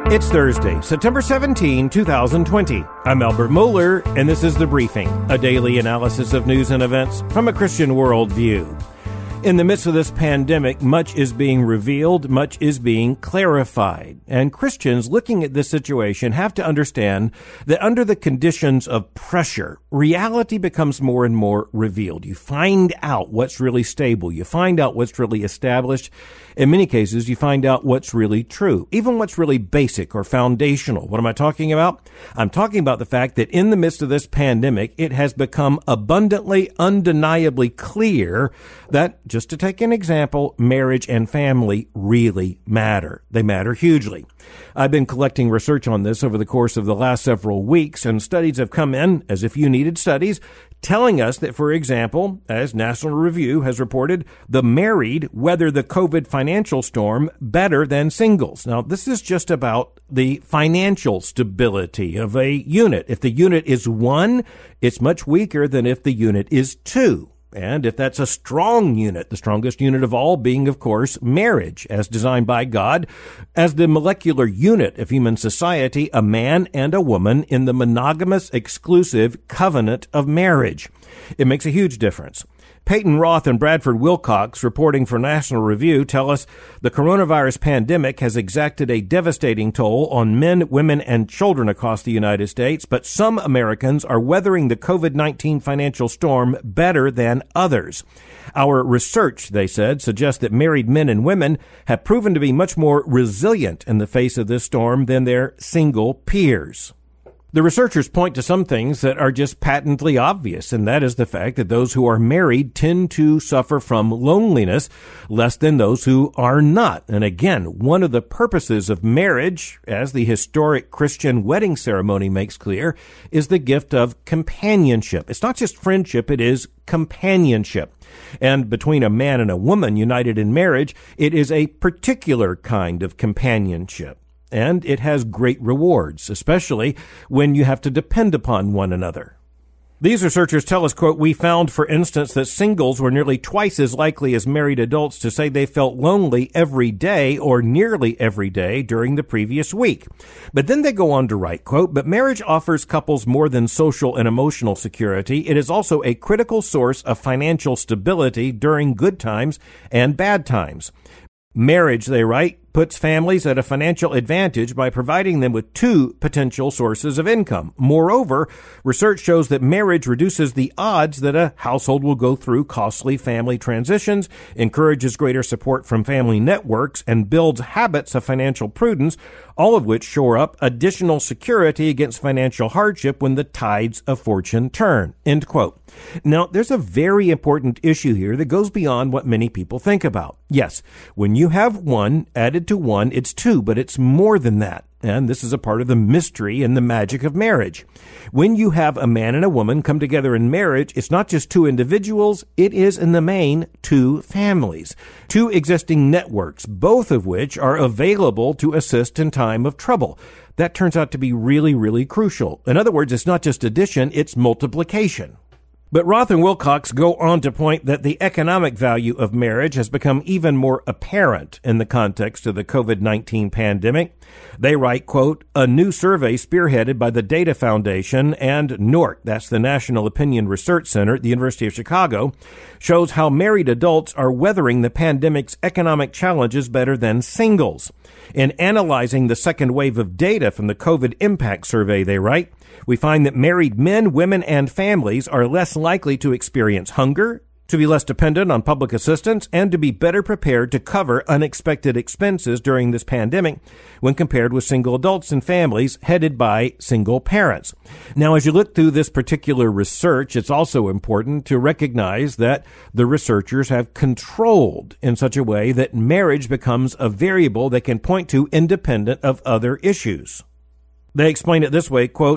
It's Thursday, September 17, 2020. I'm Albert Mohler, and this is The Briefing, a daily analysis of news and events from a Christian worldview. In the midst of this pandemic, much is being revealed, much is being clarified. And Christians looking at this situation have to understand that under the conditions of pressure, reality becomes more and more revealed. You find out what's really stable. You find out what's really established. In many cases, you find out what's really true, even what's really basic or foundational. What am I talking about? I'm talking about the fact that in the midst of this pandemic, it has become abundantly, undeniably clear that, just to take an example, marriage and family really matter. They matter hugely. I've been collecting research on this over the course of the last several weeks, and studies have come in, as if you needed studies, telling us that, for example, as National Review has reported, the married weather the COVID financial storm better than singles. Now, this is just about the financial stability of a unit. If the unit is one, it's much weaker than if the unit is two. And if that's a strong unit, the strongest unit of all being, of course, marriage, as designed by God, as the molecular unit of human society, a man and a woman in the monogamous, exclusive covenant of marriage. It makes a huge difference. Peyton Roth and Bradford Wilcox, reporting for National Review, tell us the coronavirus pandemic has exacted a devastating toll on men, women, and children across the United States, but some Americans are weathering the COVID-19 financial storm better than others. Our research, they said, suggests that married men and women have proven to be much more resilient in the face of this storm than their single peers. The researchers point to some things that are just patently obvious, and that is the fact that those who are married tend to suffer from loneliness less than those who are not. And again, one of the purposes of marriage, as the historic Christian wedding ceremony makes clear, is the gift of companionship. It's not just friendship, it is companionship. And between a man and a woman united in marriage, it is a particular kind of companionship. And it has great rewards, especially when you have to depend upon one another. These researchers tell us, quote, "We found, for instance, that singles were nearly twice as likely as married adults to say they felt lonely every day or nearly every day during the previous week." But then they go on to write, quote, "But marriage offers couples more than social and emotional security. It is also a critical source of financial stability during good times and bad times. Marriage," they write, "puts families at a financial advantage by providing them with two potential sources of income. Moreover, research shows that marriage reduces the odds that a household will go through costly family transitions, encourages greater support from family networks, and builds habits of financial prudence, all of which shore up additional security against financial hardship when the tides of fortune turn." End quote. Now, there's a very important issue here that goes beyond what many people think about. Yes, when you have one added to one, it's two, but it's more than that. And this is a part of the mystery and the magic of marriage. When you have a man and a woman come together in marriage, it's not just two individuals, it is in the main two families, two existing networks, both of which are available to assist in time of trouble. That turns out to be really, really crucial. In other words, it's not just addition, it's multiplication. But Roth and Wilcox go on to point that the economic value of marriage has become even more apparent in the context of the COVID-19 pandemic. They write, quote, "A new survey spearheaded by the Data Foundation and NORC, that's the National Opinion Research Center at the University of Chicago, shows how married adults are weathering the pandemic's economic challenges better than singles. In analyzing the second wave of data from the COVID Impact Survey," they write, "we find that married men, women, and families are less likely to experience hunger, to be less dependent on public assistance, and to be better prepared to cover unexpected expenses during this pandemic when compared with single adults and families headed by single parents." Now, as you look through this particular research, it's also important to recognize that the researchers have controlled in such a way that marriage becomes a variable they can point to independent of other issues. They explain it this way, quote,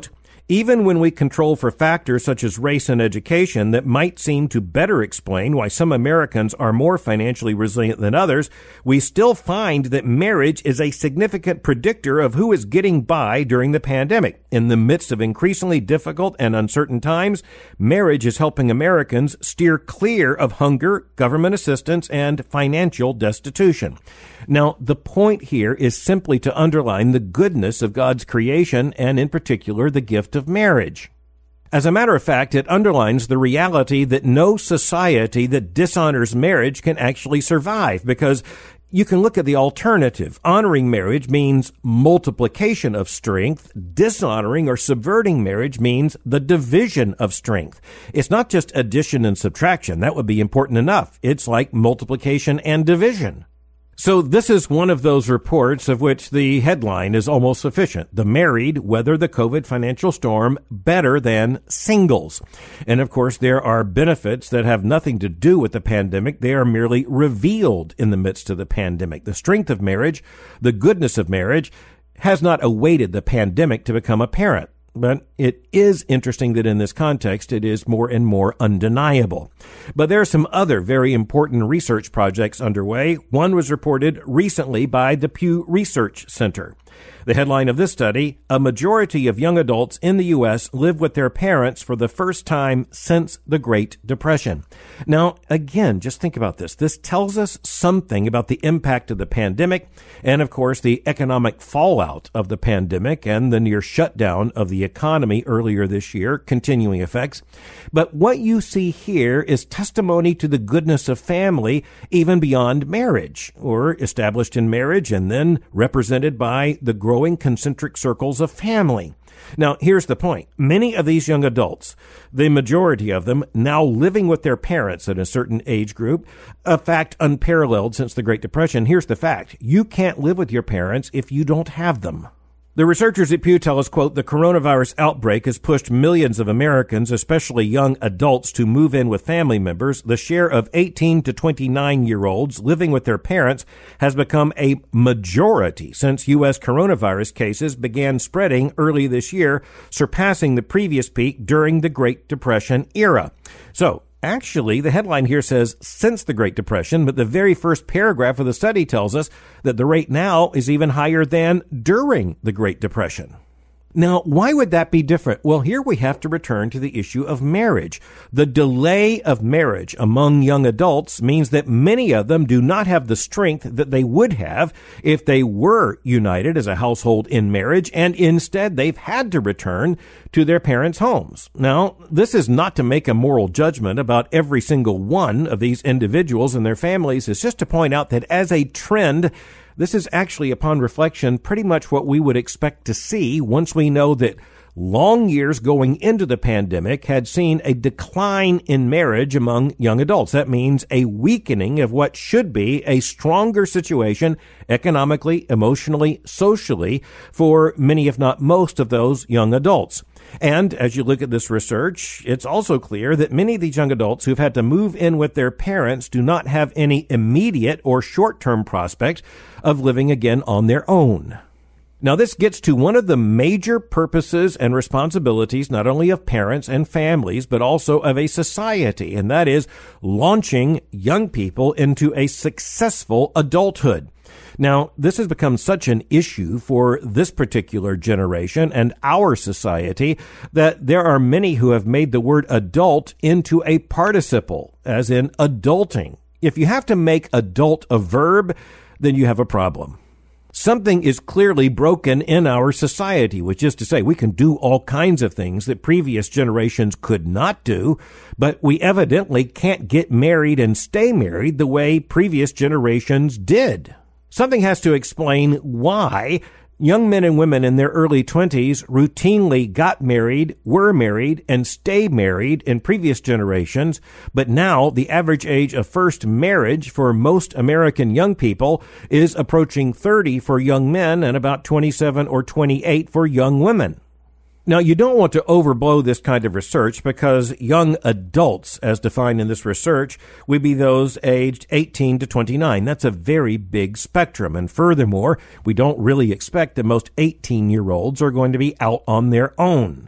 Even when we control for factors such as race and education that might seem to better explain why some Americans are more financially resilient than others, we still find that marriage is a significant predictor of who is getting by during the pandemic. In the midst of increasingly difficult and uncertain times, marriage is helping Americans steer clear of hunger, government assistance, and financial destitution. Now, the point here is simply to underline the goodness of God's creation and, in particular, the gift of marriage. As a matter of fact, it underlines the reality that no society that dishonors marriage can actually survive, because you can look at the alternative. Honoring marriage means multiplication of strength. Dishonoring or subverting marriage means the division of strength. It's not just addition and subtraction. That would be important enough. It's like multiplication and division. So this is one of those reports of which the headline is almost sufficient. The married weather the COVID financial storm better than singles. And of course, there are benefits that have nothing to do with the pandemic. They are merely revealed in the midst of the pandemic. The strength of marriage, the goodness of marriage, has not awaited the pandemic to become apparent. But it is interesting that in this context, it is more and more undeniable. But there are some other very important research projects underway. One was reported recently by the Pew Research Center. The headline of this study, a majority of young adults in the U.S. live with their parents for the first time since the Great Depression. Now, again, just think about this. This tells us something about the impact of the pandemic and, of course, the economic fallout of the pandemic and the near shutdown of the economy earlier this year, continuing effects. But what you see here is testimony to the goodness of family even beyond marriage, or established in marriage and then represented by the growing concentric circles of family. Now, here's the point. Many of these young adults, the majority of them, now living with their parents at a certain age group, a fact unparalleled since the Great Depression. Here's the fact. You can't live with your parents if you don't have them. The researchers at Pew tell us, quote, the coronavirus outbreak has pushed millions of Americans, especially young adults, to move in with family members. The share of 18 to 29-year-olds living with their parents has become a majority since U.S. coronavirus cases began spreading early this year, surpassing the previous peak during the Great Depression era. So, actually, the headline here says since the Great Depression, but the very first paragraph of the study tells us that the rate now is even higher than during the Great Depression. Now, why would that be different? Well, here we have to return to the issue of marriage. The delay of marriage among young adults means that many of them do not have the strength that they would have if they were united as a household in marriage, and instead they've had to return to their parents' homes. Now, this is not to make a moral judgment about every single one of these individuals and their families. It's just to point out that as a trend, this is actually, upon reflection, pretty much what we would expect to see once we know that long years going into the pandemic had seen a decline in marriage among young adults. That means a weakening of what should be a stronger situation economically, emotionally, socially for many, if not most, of those young adults. And as you look at this research, it's also clear that many of these young adults who've had to move in with their parents do not have any immediate or short-term prospect of living again on their own. Now, this gets to one of the major purposes and responsibilities not only of parents and families, but also of a society, and that is launching young people into a successful adulthood. Now, this has become such an issue for this particular generation and our society that there are many who have made the word adult into a participle, as in adulting. If you have to make adult a verb, then you have a problem. Something is clearly broken in our society, which is to say we can do all kinds of things that previous generations could not do, but we evidently can't get married and stay married the way previous generations did. Something has to explain why young men and women in their early 20s routinely got married, were married, and stay married in previous generations, but now the average age of first marriage for most American young people is approaching 30 for young men and about 27 or 28 for young women. Now, you don't want to overblow this kind of research because young adults, as defined in this research, would be those aged 18 to 29. That's a very big spectrum. And furthermore, we don't really expect that most 18-year-olds are going to be out on their own.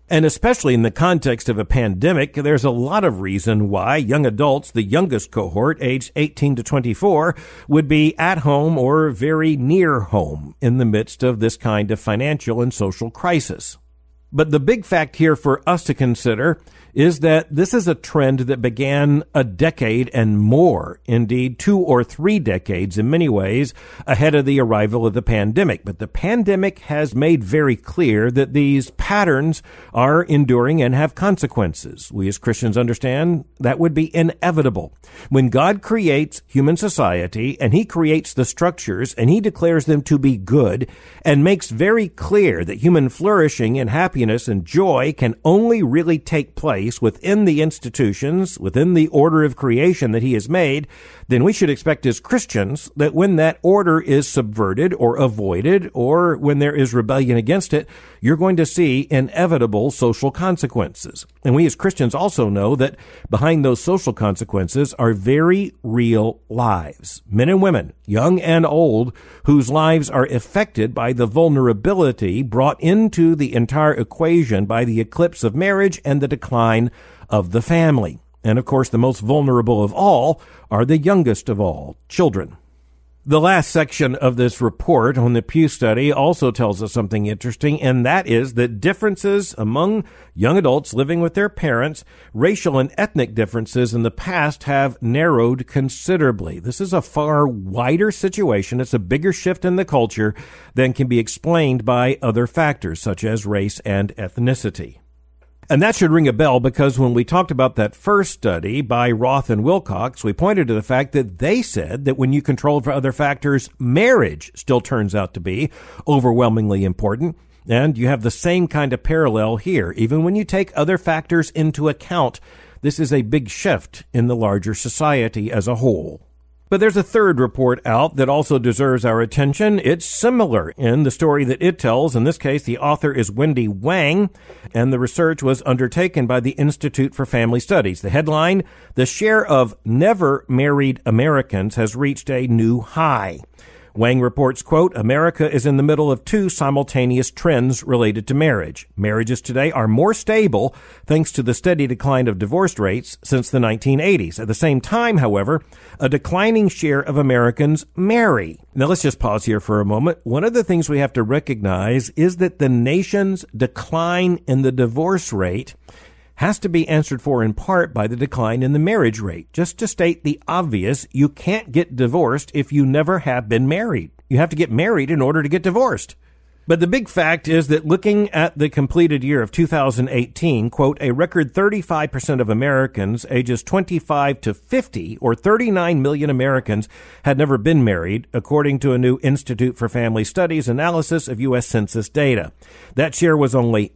And especially in the context of a pandemic, there's a lot of reason why young adults, the youngest cohort, aged 18 to 24, would be at home or very near home in the midst of this kind of financial and social crisis. But the big fact here for us to consider is that this is a trend that began a decade and more, indeed 2 or 3 decades in many ways, ahead of the arrival of the pandemic. But the pandemic has made very clear that these patterns are enduring and have consequences. We as Christians understand that would be inevitable. When God creates human society and he creates the structures and he declares them to be good and makes very clear that human flourishing and happiness and joy can only really take place within the institutions, within the order of creation that he has made, then we should expect as Christians that when that order is subverted or avoided, or when there is rebellion against it, you're going to see inevitable social consequences. And we as Christians also know that behind those social consequences are very real lives, men and women, young and old, whose lives are affected by the vulnerability brought into the entire equation by the eclipse of marriage and the decline of the family. And of course, the most vulnerable of all are the youngest of all, children. The last section of this report on the Pew study also tells us something interesting, and that is that differences among young adults living with their parents, racial and ethnic differences in the past have narrowed considerably. This is a far wider situation. It's a bigger shift in the culture than can be explained by other factors such as race and ethnicity. And that should ring a bell because when we talked about that first study by Roth and Wilcox, we pointed to the fact that they said that when you control for other factors, marriage still turns out to be overwhelmingly important. And you have the same kind of parallel here. Even when you take other factors into account, this is a big shift in the larger society as a whole. But there's a third report out that also deserves our attention. It's similar in the story that it tells. In this case, the author is Wendy Wang, and the research was undertaken by the Institute for Family Studies. The headline, "The share of never married Americans has reached a new high." Wang reports, quote, "America is in the middle of 2 simultaneous trends related to marriage. Marriages today are more stable thanks to the steady decline of divorce rates since the 1980s. At the same time, however, a declining share of Americans marry." Now, let's just pause here for a moment. One of the things we have to recognize is that the nation's decline in the divorce rate has to be answered for in part by the decline in the marriage rate. Just to state the obvious, you can't get divorced if you never have been married. You have to get married in order to get divorced. But the big fact is that looking at the completed year of 2018, quote, "A record 35% of Americans ages 25 to 50, or 39 million Americans, had never been married, according to a new Institute for Family Studies analysis of U.S. Census data. That share was only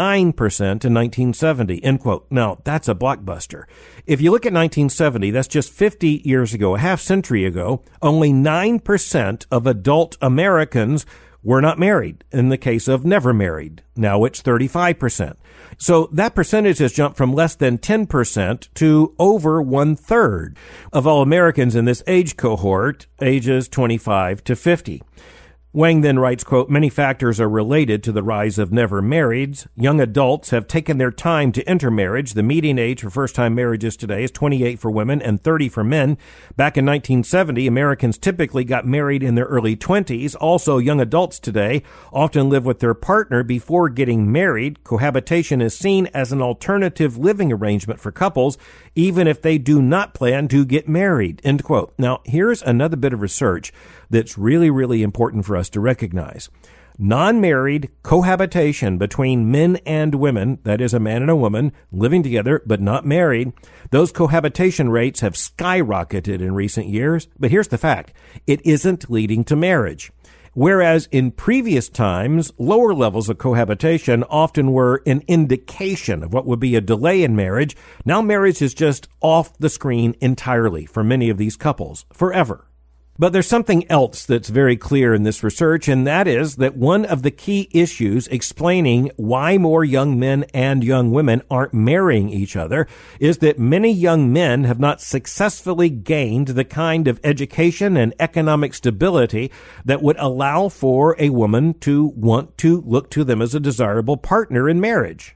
9% in 1970, end quote. Now, that's a blockbuster. If you look at 1970, that's just 50 years ago, a half century ago, only 9% of adult Americans were not married in the case of never married. Now it's 35%. So that percentage has jumped from less than 10% to over 1/3 of all Americans in this age cohort, ages 25 to 50. Wang then writes, quote, "Many factors are related to the rise of never marrieds. Young adults have taken their time to enter marriage. The median age for first-time marriages today is 28 for women and 30 for men. Back in 1970, Americans typically got married in their early 20s. Also, young adults today often live with their partner before getting married. Cohabitation is seen as an alternative living arrangement for couples, even if they do not plan to get married," end quote. Now, here's another bit of research that's really, really important for us to recognize. Non-married cohabitation between men and women, that is a man and a woman living together but not married, those cohabitation rates have skyrocketed in recent years. But here's the fact. It isn't leading to marriage. Whereas in previous times, lower levels of cohabitation often were an indication of what would be a delay in marriage, now marriage is just off the screen entirely for many of these couples, forever. But there's something else that's very clear in this research, and that is that one of the key issues explaining why more young men and young women aren't marrying each other is that many young men have not successfully gained the kind of education and economic stability that would allow for a woman to want to look to them as a desirable partner in marriage.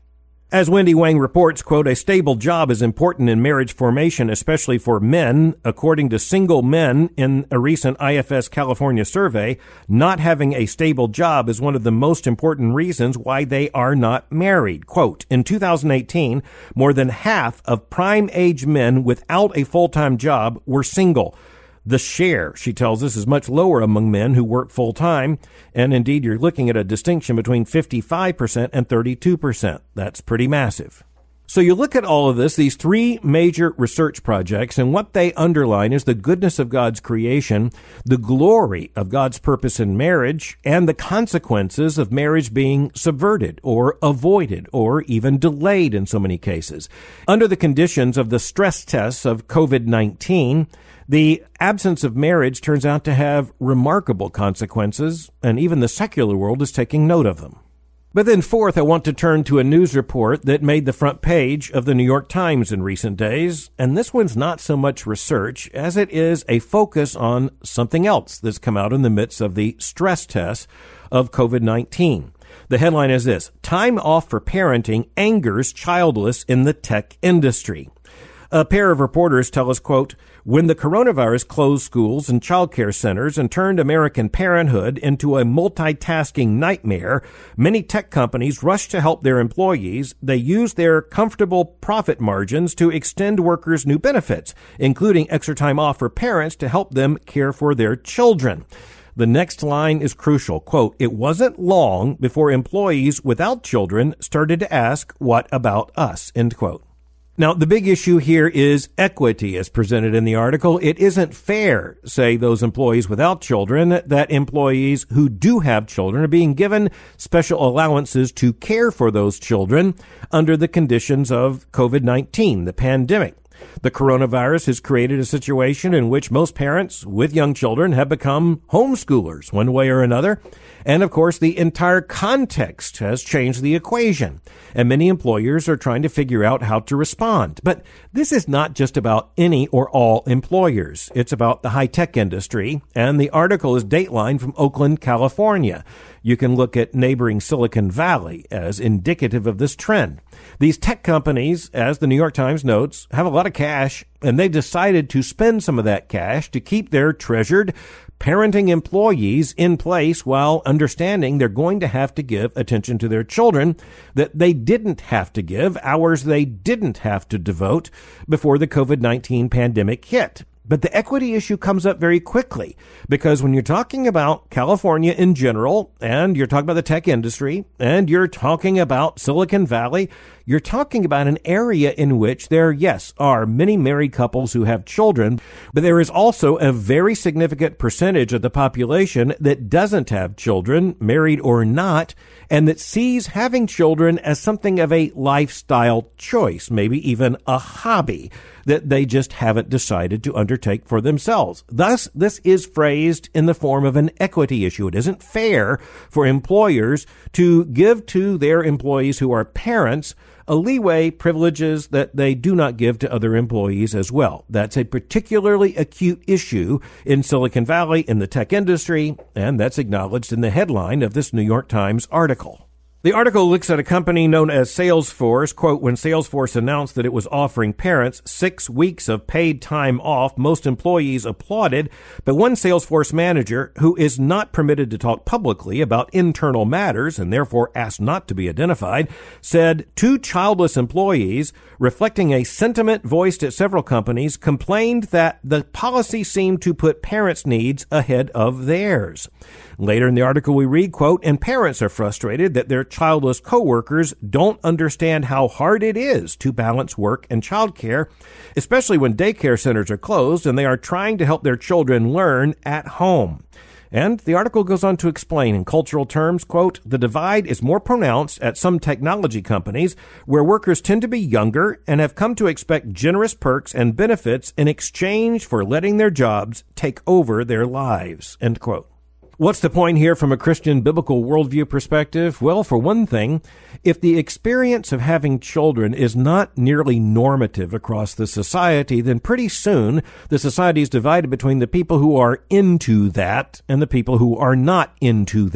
As Wendy Wang reports, quote, a stable job is important in marriage formation, especially for men. According to single men in a recent IFS California survey, not having a stable job is one of the most important reasons why they are not married. Quote, in 2018, more than half of prime age men without a full-time job were single. The share, she tells us, is much lower among men who work full-time, and indeed you're looking at a distinction between 55% and 32%. That's pretty massive. So you look at all of this, these three major research projects, and what they underline is the goodness of God's creation, the glory of God's purpose in marriage, and the consequences of marriage being subverted or avoided or even delayed in so many cases. Under the conditions of the stress tests of COVID-19, the absence of marriage turns out to have remarkable consequences, and even the secular world is taking note of them. But then fourth, I want to turn to a news report that made the front page of the New York Times in recent days, and this one's not so much research as it is a focus on something else that's come out in the midst of the stress tests of COVID-19. The headline is this: time off for parenting angers childless in the tech industry. A pair of reporters tell us, quote, when the coronavirus closed schools and childcare centers and turned American parenthood into a multitasking nightmare, many tech companies rushed to help their employees. They used their comfortable profit margins to extend workers new benefits, including extra time off for parents to help them care for their children. The next line is crucial. Quote, it wasn't long before employees without children started to ask, what about us? End quote. Now, the big issue here is equity as presented in the article. It isn't fair, say those employees without children, that employees who do have children are being given special allowances to care for those children under the conditions of COVID-19, the pandemic. The coronavirus has created a situation in which most parents with young children have become homeschoolers one way or another. And of course, the entire context has changed the equation, and many employers are trying to figure out how to respond. But this is not just about any or all employers. It's about the high-tech industry, and the article is datelined from Oakland, California. You can look at neighboring Silicon Valley as indicative of this trend. These tech companies, as the New York Times notes, have a lot of cash, and they decided to spend some of that cash to keep their treasured parenting employees in place while understanding they're going to have to give attention to their children that they didn't have to give, hours they didn't have to devote before the COVID-19 pandemic hit. But the equity issue comes up very quickly because when you're talking about California in general, and you're talking about the tech industry, and you're talking about Silicon Valley, you're talking about an area in which there, yes, are many married couples who have children, but there is also a very significant percentage of the population that doesn't have children, married or not, and that sees having children as something of a lifestyle choice, maybe even a hobby that they just haven't decided to undertake for themselves. Thus, this is phrased in the form of an equity issue. It isn't fair for employers to give to their employees who are parents a leeway, privileges that they do not give to other employees as well. That's a particularly acute issue in Silicon Valley, in the tech industry, and that's acknowledged in the headline of this New York Times article. The article looks at a company known as Salesforce. Quote, when Salesforce announced that it was offering parents 6 weeks of paid time off, most employees applauded, but one Salesforce manager, who is not permitted to talk publicly about internal matters and therefore asked not to be identified, said two childless employees, reflecting a sentiment voiced at several companies, complained that the policy seemed to put parents' needs ahead of theirs. Later in the article we read, quote, and parents are frustrated that their childless coworkers don't understand how hard it is to balance work and childcare, especially when daycare centers are closed and they are trying to help their children learn at home. And the article goes on to explain in cultural terms, quote, the divide is more pronounced at some technology companies where workers tend to be younger and have come to expect generous perks and benefits in exchange for letting their jobs take over their lives, end quote. What's the point here from a Christian biblical worldview perspective? Well, for one thing, if the experience of having children is not nearly normative across the society, then pretty soon the society is divided between the people who are into that and the people who are not into that.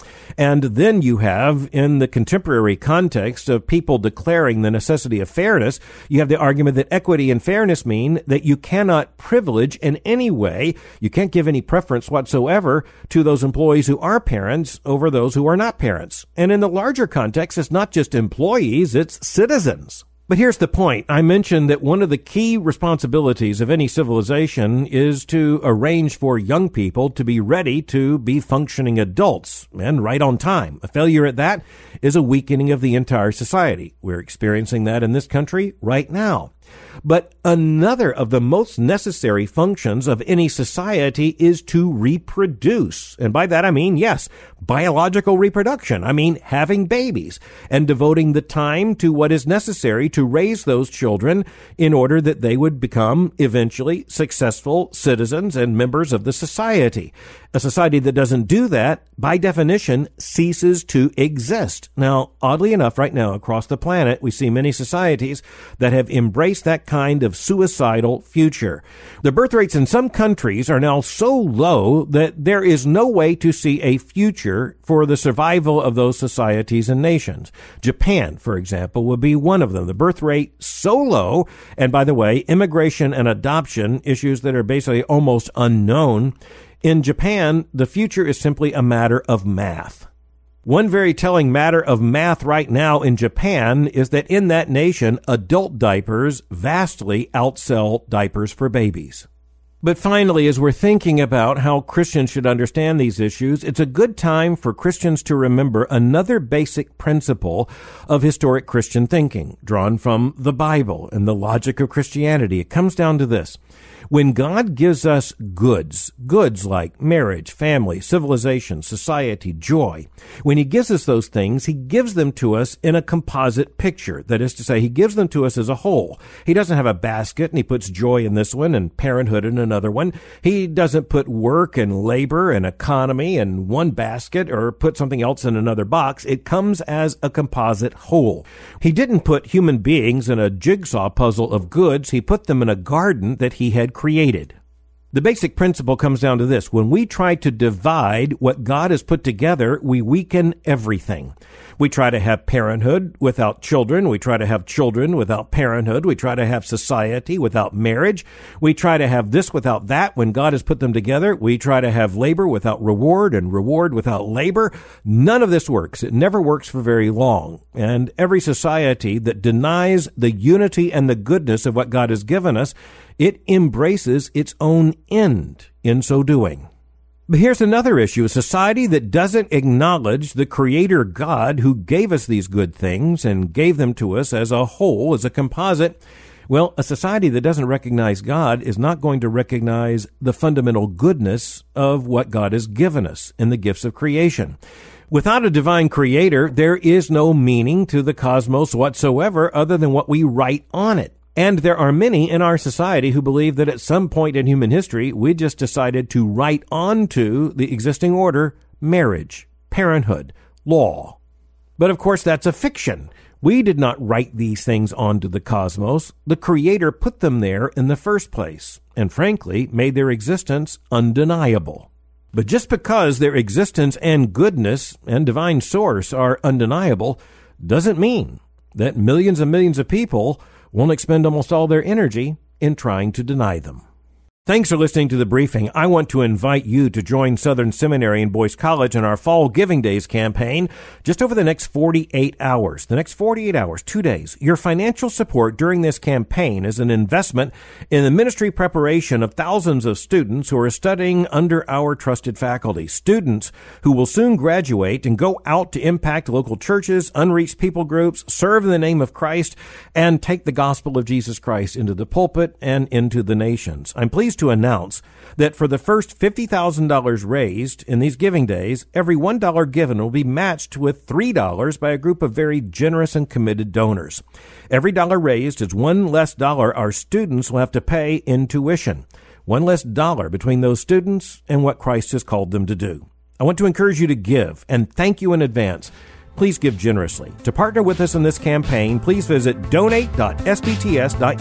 And then you have, in the contemporary context of people declaring the necessity of fairness, you have the argument that equity and fairness mean that you cannot privilege in any way, you can't give any preference whatsoever to those employees who are parents over those who are not parents. And in the larger context, it's not just employees, it's citizens. But here's the point. I mentioned that one of the key responsibilities of any civilization is to arrange for young people to be ready to be functioning adults and right on time. A failure at that is a weakening of the entire society. We're experiencing that in this country right now. But another of the most necessary functions of any society is to reproduce. And by that I mean, yes, biological reproduction. I mean having babies and devoting the time to what is necessary to raise those children in order that they would become eventually successful citizens and members of the society. A society that doesn't do that, by definition, ceases to exist. Now, oddly enough, right now across the planet, we see many societies that have embraced that kind of suicidal future. The birth rates in some countries are now so low that there is no way to see a future for the survival of those societies and nations. Japan, for example, would be one of them. The birth rate so low, and by the way, immigration and adoption, issues that are basically almost unknown. In Japan, the future is simply a matter of math. One very telling matter of math right now in Japan is that in that nation, adult diapers vastly outsell diapers for babies. But finally, as we're thinking about how Christians should understand these issues, it's a good time for Christians to remember another basic principle of historic Christian thinking, drawn from the Bible and the logic of Christianity. It comes down to this. When God gives us goods like marriage, family, civilization, society, joy, when he gives us those things, he gives them to us in a composite picture. That is to say, he gives them to us as a whole. He doesn't have a basket and he puts joy in this one and parenthood in another one. He doesn't put work and labor and economy in one basket or put something else in another box. It comes as a composite whole. He didn't put human beings in a jigsaw puzzle of goods. He put them in a garden that he had created. The basic principle comes down to this. When we try to divide what God has put together, we weaken everything. We try to have parenthood without children. We try to have children without parenthood. We try to have society without marriage. We try to have this without that. When God has put them together, we try to have labor without reward and reward without labor. None of this works. It never works for very long. And every society that denies the unity and the goodness of what God has given us, it embraces its own end in so doing. But here's another issue. A society that doesn't acknowledge the Creator God who gave us these good things and gave them to us as a whole, as a composite, well, a society that doesn't recognize God is not going to recognize the fundamental goodness of what God has given us in the gifts of creation. Without a divine creator, there is no meaning to the cosmos whatsoever other than what we write on it. And there are many in our society who believe that at some point in human history, we just decided to write onto the existing order marriage, parenthood, law. But of course, that's a fiction. We did not write these things onto the cosmos. The Creator put them there in the first place, and frankly, made their existence undeniable. But just because their existence and goodness and divine source are undeniable doesn't mean that millions and millions of people won't expend almost all their energy in trying to deny them. Thanks for listening to The Briefing. I want to invite you to join Southern Seminary and Boyce College in our Fall Giving Days campaign just over the next 48 hours. The next 48 hours, 2 days. Your financial support during this campaign is an investment in the ministry preparation of thousands of students who are studying under our trusted faculty. Students who will soon graduate and go out to impact local churches, unreached people groups, serve in the name of Christ, and take the gospel of Jesus Christ into the pulpit and into the nations. I'm pleased to announce that for the first $50,000 raised in these giving days, every $1 given will be matched with $3 by a group of very generous and committed donors. Every dollar raised is one less dollar our students will have to pay in tuition. One less dollar between those students and what Christ has called them to do. I want to encourage you to give, and thank you in advance. Please give generously. To partner with us in this campaign, please visit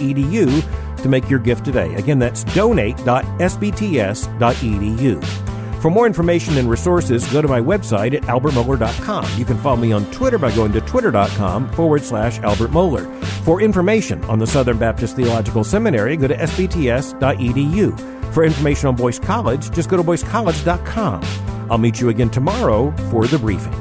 donate.sbts.edu to make your gift today. Again, that's donate.sbts.edu. For more information and resources, go to my website at albertmohler.com. You can follow me on Twitter by going to twitter.com/Albert Mohler. For information on the Southern Baptist Theological Seminary, go to sbts.edu. For information on Boyce College, just go to boycecollege.com. I'll meet you again tomorrow for The Briefing.